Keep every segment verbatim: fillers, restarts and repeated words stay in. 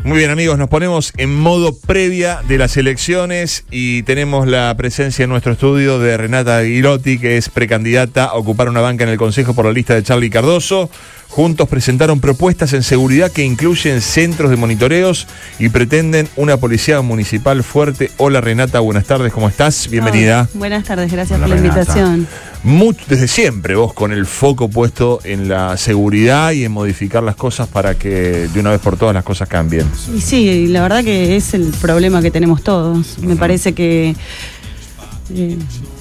Muy bien, amigos, nos ponemos en modo previa de las elecciones y tenemos la presencia en nuestro estudio de Renata Girotti, que es precandidata a ocupar una banca en el Consejo por la lista de Charly Cardoso. Juntos presentaron propuestas en seguridad que incluyen centros de monitoreos y pretenden una policía municipal fuerte. Hola Renata, buenas tardes, ¿cómo estás? Bienvenida. Hola, buenas tardes, gracias Hola, por la Renata. invitación. Mucho, desde siempre vos con el foco puesto en la seguridad y en modificar las cosas para que de una vez por todas las cosas cambien. Y sí, la verdad que es el problema que tenemos todos. Me parece que eh,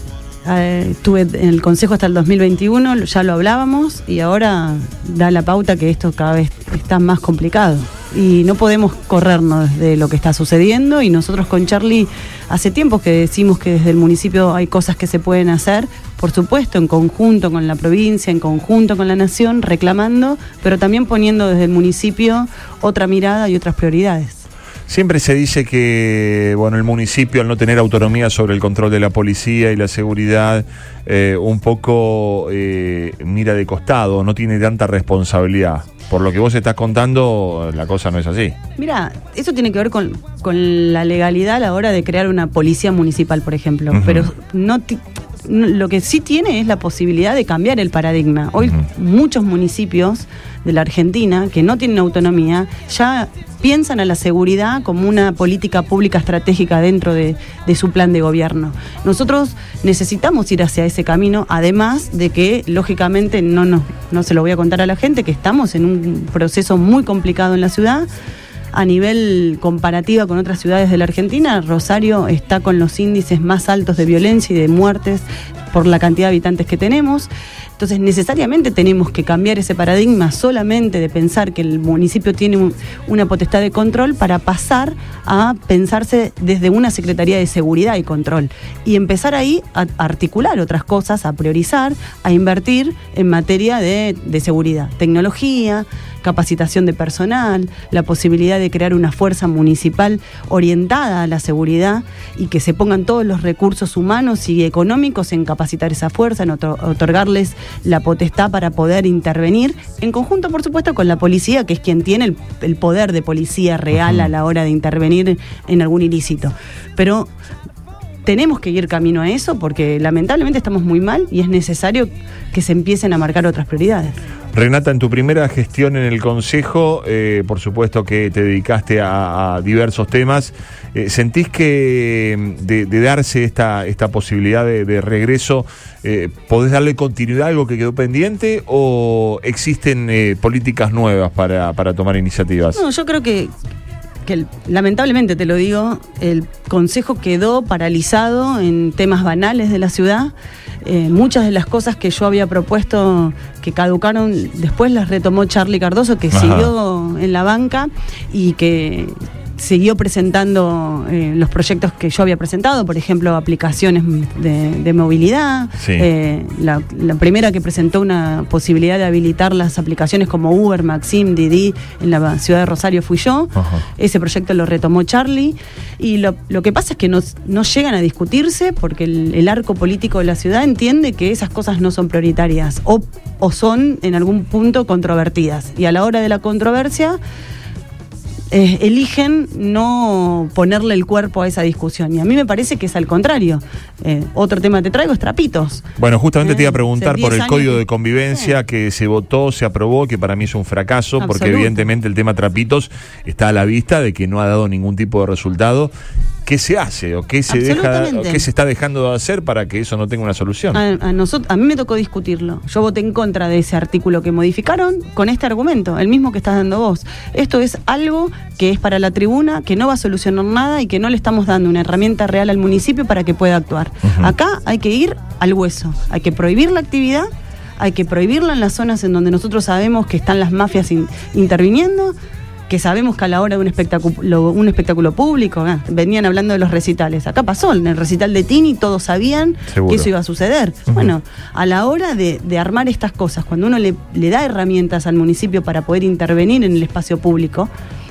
eh, estuve en el Consejo hasta el dos mil veintiuno, ya lo hablábamos, y ahora da la pauta que esto cada vez está más complicado. Y no podemos corrernos de lo que está sucediendo, y nosotros con Charly hace tiempo que decimos que desde el municipio hay cosas que se pueden hacer, por supuesto en conjunto con la provincia, en conjunto con la nación, reclamando, pero también poniendo desde el municipio otra mirada y otras prioridades. Siempre se dice que, bueno, el municipio, al no tener autonomía sobre el control de la policía y la seguridad, eh, un poco eh, mira de costado, no tiene tanta responsabilidad. Por lo que vos estás contando, la cosa no es así. Mira, eso tiene que ver con, con la legalidad a la hora de crear una policía municipal, por ejemplo, uh-huh. pero no ti- lo que sí tiene es la posibilidad de cambiar el paradigma. Hoy uh-huh. muchos municipios de la Argentina que no tienen autonomía ya piensan a la seguridad como una política pública estratégica dentro de, de su plan de gobierno. Nosotros necesitamos ir hacia ese camino, además de que, lógicamente, no, no, no se lo voy a contar a la gente, que estamos en un proceso muy complicado en la ciudad. A nivel comparativa con otras ciudades de la Argentina, Rosario está con los índices más altos de violencia y de muertes por la cantidad de habitantes que tenemos. Entonces, necesariamente tenemos que cambiar ese paradigma solamente de pensar que el municipio tiene un, una potestad de control para pasar a pensarse desde una Secretaría de Seguridad y Control y empezar ahí a articular otras cosas, a priorizar, a invertir en materia de, de seguridad, tecnología, capacitación de personal, la posibilidad de crear una fuerza municipal orientada a la seguridad y que se pongan todos los recursos humanos y económicos en capacitar esa fuerza, en otor- otorgarles la potestad para poder intervenir, en conjunto, por supuesto, con la policía, que es quien tiene el, el poder de policía real uh-huh. a la hora de intervenir en algún ilícito. Pero tenemos que ir camino a eso porque lamentablemente estamos muy mal y es necesario que se empiecen a marcar otras prioridades. Renata, en tu primera gestión en el Consejo, eh, por supuesto que te dedicaste a, a diversos temas. Eh, ¿Sentís que de, de darse esta, esta posibilidad de, de regreso, eh, podés darle continuidad a algo que quedó pendiente o existen eh, políticas nuevas para, para tomar iniciativas? No, yo creo que... que lamentablemente te lo digo, el Consejo quedó paralizado en temas banales de la ciudad. Eh, muchas de las cosas que yo había propuesto que caducaron, después las retomó Charly Cardoso, que Ajá. siguió en la banca y que siguió presentando eh, los proyectos que yo había presentado, por ejemplo, aplicaciones de, de movilidad. Sí. Eh, la, la primera que presentó una posibilidad de habilitar las aplicaciones como Uber, Maxim, Didi en la ciudad de Rosario fui yo. Ajá. Ese proyecto lo retomó Charly. Y lo, lo que pasa es que no, no llegan a discutirse porque el, el arco político de la ciudad entiende que esas cosas no son prioritarias o, o son en algún punto controvertidas. Y a la hora de la controversia... Eh, eligen no ponerle el cuerpo a esa discusión. Y a mí me parece que es al contrario. Eh, otro tema que te traigo es trapitos. Bueno, justamente eh, te iba a preguntar por el años Código que... de Convivencia sí. que se votó, se aprobó, que para mí es un fracaso, Absoluto. Porque evidentemente el tema trapitos está a la vista de que no ha dado ningún tipo de resultado. ¿Qué se hace o qué se deja, o qué se está dejando de hacer para que eso no tenga una solución? A, a, nosotros, a mí me tocó discutirlo. Yo voté en contra de ese artículo que modificaron con este argumento, el mismo que estás dando vos. Esto es algo que es para la tribuna, que no va a solucionar nada y que no le estamos dando una herramienta real al municipio para que pueda actuar. Uh-huh. Acá hay que ir al hueso, hay que prohibir la actividad, hay que prohibirla en las zonas en donde nosotros sabemos que están las mafias in, interviniendo, que sabemos que a la hora de un espectáculo, un espectáculo público, eh, venían hablando de los recitales. Acá pasó, en el recital de Tini todos sabían Seguro. que eso iba a suceder. Uh-huh. Bueno, a la hora de, de armar estas cosas, cuando uno le, le da herramientas al municipio para poder intervenir en el espacio público,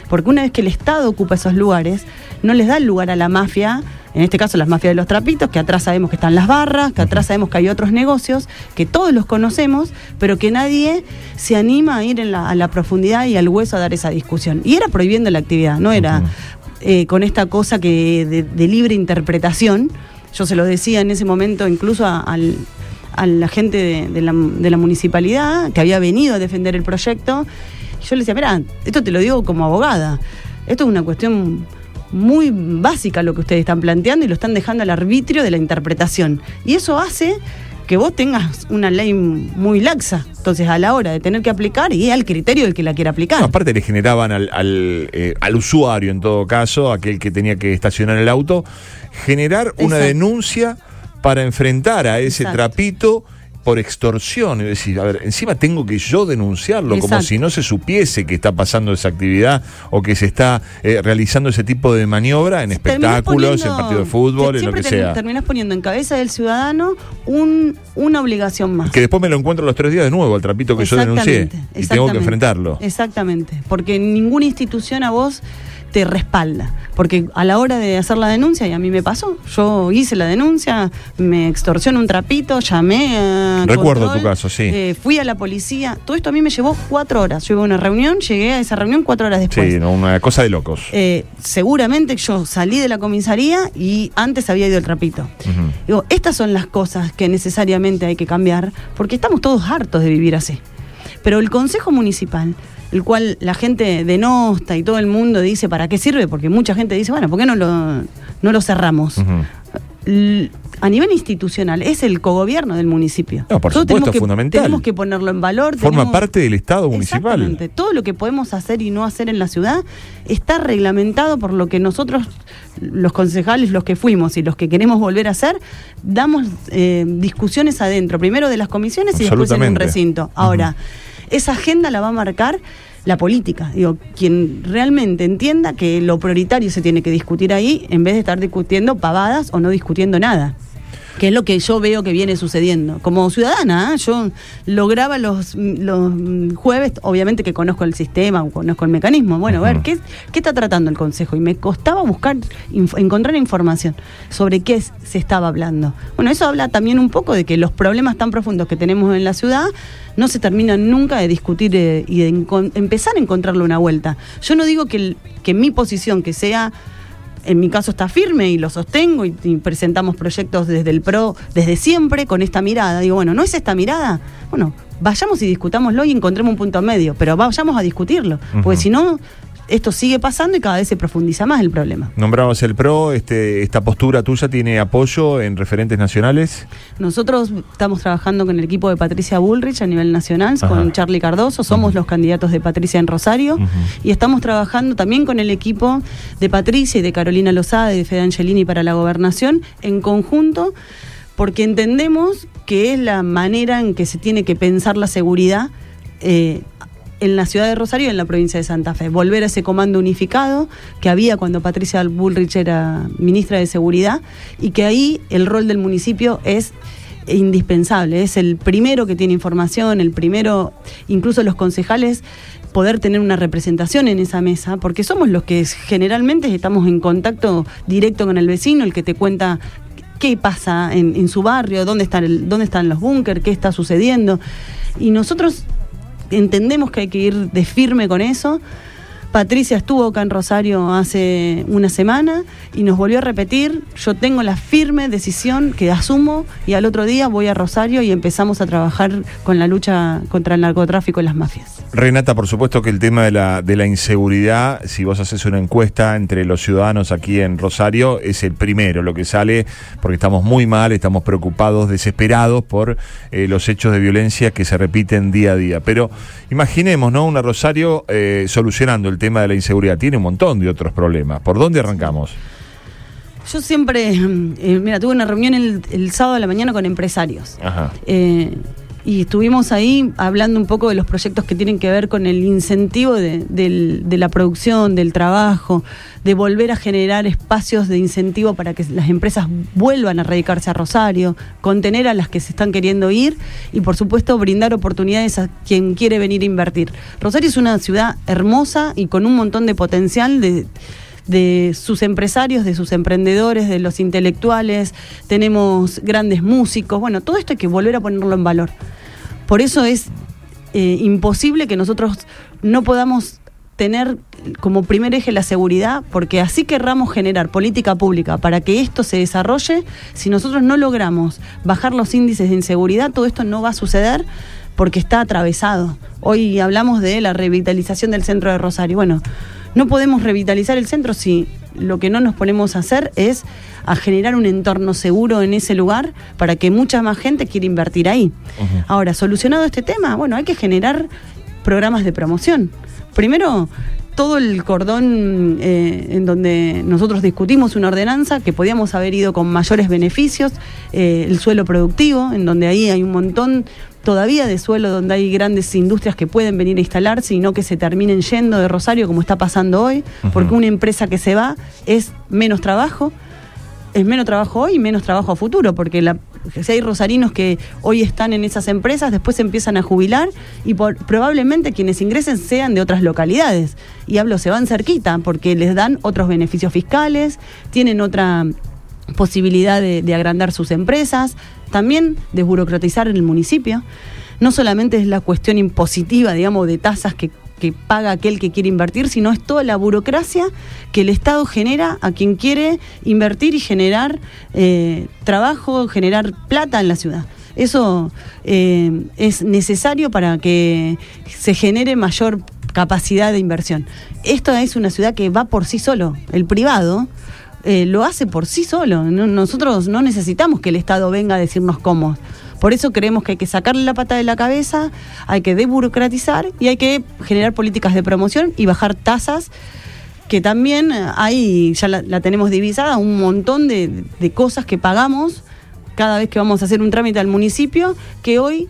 Porque una vez que el Estado ocupa esos lugares, no les da el lugar a la mafia, en este caso las mafias de los trapitos, que atrás sabemos que están las barras, que atrás sabemos que hay otros negocios, que todos los conocemos, pero que nadie se anima a ir en la, a la profundidad y al hueso a dar esa discusión. Y era prohibiendo la actividad, no era uh-huh. eh, con esta cosa que de, de libre interpretación. Yo se lo decía en ese momento incluso a, al, a la gente de, de, la, de la municipalidad que había venido a defender el proyecto. Y yo le decía, mirá, esto te lo digo como abogada, esto es una cuestión muy básica lo que ustedes están planteando y lo están dejando al arbitrio de la interpretación. Y eso hace que vos tengas una ley muy laxa. Entonces, a la hora de tener que aplicar, y al criterio del que la quiera aplicar. No, aparte le generaban al, al, eh, al usuario, en todo caso, aquel que tenía que estacionar el auto, generar Exacto. una denuncia para enfrentar a ese Exacto. trapito por extorsión. Es decir, a ver, encima tengo que yo denunciarlo, Exacto. como si no se supiese que está pasando esa actividad o que se está eh, realizando ese tipo de maniobra en espectáculos, poniendo, en partidos de fútbol, en lo que ter, sea. Terminás poniendo en cabeza del ciudadano un, una obligación más. Que después me lo encuentro los tres días de nuevo, al trapito que yo denuncié, y tengo que enfrentarlo. Exactamente, porque ninguna institución a vos te respalda, porque a la hora de hacer la denuncia, y a mí me pasó, yo hice la denuncia, me extorsionó un trapito, llamé a Recuerdo control, tu caso, sí. Eh, fui a la policía, todo esto a mí me llevó cuatro horas, yo iba a una reunión, llegué a esa reunión cuatro horas después. Sí, no, una cosa de locos. Eh, seguramente yo salí de la comisaría y antes había ido el trapito. Uh-huh. Digo, estas son las cosas que necesariamente hay que cambiar, porque estamos todos hartos de vivir así. Pero el Consejo Municipal, el cual la gente denosta y todo el mundo dice ¿para qué sirve? Porque mucha gente dice, bueno, ¿por qué no lo, no lo cerramos? Uh-huh. L- a nivel institucional, es el cogobierno del municipio. No, por Todos supuesto, que, fundamental. Tenemos que ponerlo en valor. Forma tenemos, parte del Estado municipal. Exactamente. Todo lo que podemos hacer y no hacer en la ciudad está reglamentado por lo que nosotros, los concejales, los que fuimos y los que queremos volver a hacer, damos eh, discusiones adentro, primero de las comisiones y después en un recinto. Ahora, uh-huh. esa agenda la va a marcar la política. Digo, quien realmente entienda que lo prioritario se tiene que discutir ahí, en vez de estar discutiendo pavadas o no discutiendo nada. Que es lo que yo veo que viene sucediendo. Como ciudadana, ¿eh? Yo lograba los, los jueves, obviamente que conozco el sistema, conozco el mecanismo, bueno, uh-huh. a ver, ¿qué, ¿qué está tratando el Consejo? Y me costaba buscar, inf- encontrar información sobre qué es, se estaba hablando. Bueno, eso habla también un poco de que los problemas tan profundos que tenemos en la ciudad no se terminan nunca de discutir eh, y de encon- empezar a encontrarle una vuelta. Yo no digo que, el, que mi posición, que sea... En mi caso está firme y lo sostengo y, y presentamos proyectos desde el PRO, desde siempre, con esta mirada. Digo, bueno, ¿no es esta mirada? Bueno, vayamos y discutámoslo y encontremos un punto medio, pero vayamos a discutirlo, uh-huh. porque si no, esto sigue pasando y cada vez se profundiza más el problema. Nombramos el PRO, este, ¿esta postura tuya tiene apoyo en referentes nacionales? Nosotros estamos trabajando con el equipo de Patricia Bullrich a nivel nacional, Ajá. con Charlie Cardoso, somos uh-huh. los candidatos de Patricia en Rosario, uh-huh. y estamos trabajando también con el equipo de Patricia y de Carolina Lozada y de Fede Angelini para la gobernación, en conjunto, porque entendemos que es la manera en que se tiene que pensar la seguridad eh, en la ciudad de Rosario y en la provincia de Santa Fe. Volver a ese comando unificado que había cuando Patricia Bullrich era ministra de Seguridad, y que ahí el rol del municipio es indispensable, es el primero que tiene información, el primero, incluso los concejales, poder tener una representación en esa mesa, porque somos los que generalmente estamos en contacto directo con el vecino, el que te cuenta qué pasa en, en su barrio, dónde están, el, dónde están los búnker, qué está sucediendo, y nosotros entendemos que hay que ir de firme con eso. Patricia estuvo acá en Rosario hace una semana y nos volvió a repetir, yo tengo la firme decisión que asumo, y al otro día voy a Rosario y empezamos a trabajar con la lucha contra el narcotráfico y las mafias. Renata, por supuesto que el tema de la, de la inseguridad, si vos haces una encuesta entre los ciudadanos aquí en Rosario, es el primero, lo que sale, porque estamos muy mal, estamos preocupados, desesperados por eh, los hechos de violencia que se repiten día a día. Pero imaginemos, ¿no?, una Rosario eh, solucionando el tema de la inseguridad. Tiene un montón de otros problemas. ¿Por dónde arrancamos? Yo siempre, eh, mira, tuve una reunión el, el sábado de la mañana con empresarios. Ajá. Eh, y estuvimos ahí hablando un poco de los proyectos que tienen que ver con el incentivo de, de, de la producción, del trabajo, de volver a generar espacios de incentivo para que las empresas vuelvan a radicarse a Rosario, contener a las que se están queriendo ir y por supuesto brindar oportunidades a quien quiere venir a invertir. Rosario es una ciudad hermosa y con un montón de potencial de... de sus empresarios, de sus emprendedores, de los intelectuales, tenemos grandes músicos, bueno, todo esto hay que volver a ponerlo en valor. Por eso es eh, imposible que nosotros no podamos tener como primer eje la seguridad, porque así querramos generar política pública para que esto se desarrolle, si nosotros no logramos bajar los índices de inseguridad, todo esto no va a suceder porque está atravesado. Hoy hablamos de la revitalización del centro de Rosario. Bueno, no podemos revitalizar el centro si lo que no nos ponemos a hacer es a generar un entorno seguro en ese lugar para que mucha más gente quiera invertir ahí. Uh-huh. Ahora, solucionado este tema, bueno, hay que generar programas de promoción. Primero, todo el cordón eh, en donde nosotros discutimos una ordenanza que podíamos haber ido con mayores beneficios, eh, el suelo productivo, en donde ahí hay un montón todavía de suelo donde hay grandes industrias que pueden venir a instalarse y no que se terminen yendo de Rosario como está pasando hoy, uh-huh. porque una empresa que se va es menos trabajo, es menos trabajo hoy y menos trabajo a futuro, porque la, si hay rosarinos que hoy están en esas empresas, después se empiezan a jubilar y por, probablemente quienes ingresen sean de otras localidades. Y hablo, se van cerquita, porque les dan otros beneficios fiscales, tienen otra posibilidad de, de agrandar sus empresas, también desburocratizar el municipio. No solamente es la cuestión impositiva, digamos, de tasas que que paga aquel que quiere invertir, sino es toda la burocracia que el Estado genera a quien quiere invertir y generar eh, trabajo, generar plata en la ciudad. Eso eh, es necesario para que se genere mayor capacidad de inversión. Esta es una ciudad que va por sí solo. El privado eh, lo hace por sí solo. No, nosotros no necesitamos que el Estado venga a decirnos cómo. Por eso creemos que hay que sacarle la pata de la cabeza, hay que desburocratizar y hay que generar políticas de promoción y bajar tasas, que también hay, ya la, la tenemos divisada, un montón de, de cosas que pagamos cada vez que vamos a hacer un trámite al municipio, que hoy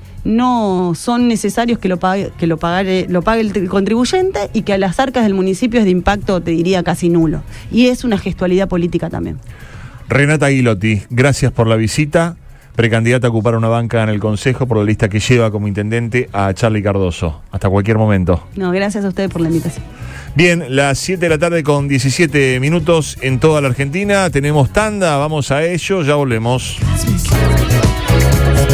no son necesarios que lo pague, que lo pague, lo pague el contribuyente y que a las arcas del municipio es de impacto, te diría, casi nulo. Y es una gestualidad política también. Renata Guilotti, gracias por la visita. Precandidata a ocupar una banca en el Consejo por la lista que lleva como intendente a Charly Cardoso. Hasta cualquier momento. No, gracias a ustedes por la invitación. Bien, las siete de la tarde con diecisiete minutos en toda la Argentina. Tenemos tanda, vamos a ello, ya volvemos.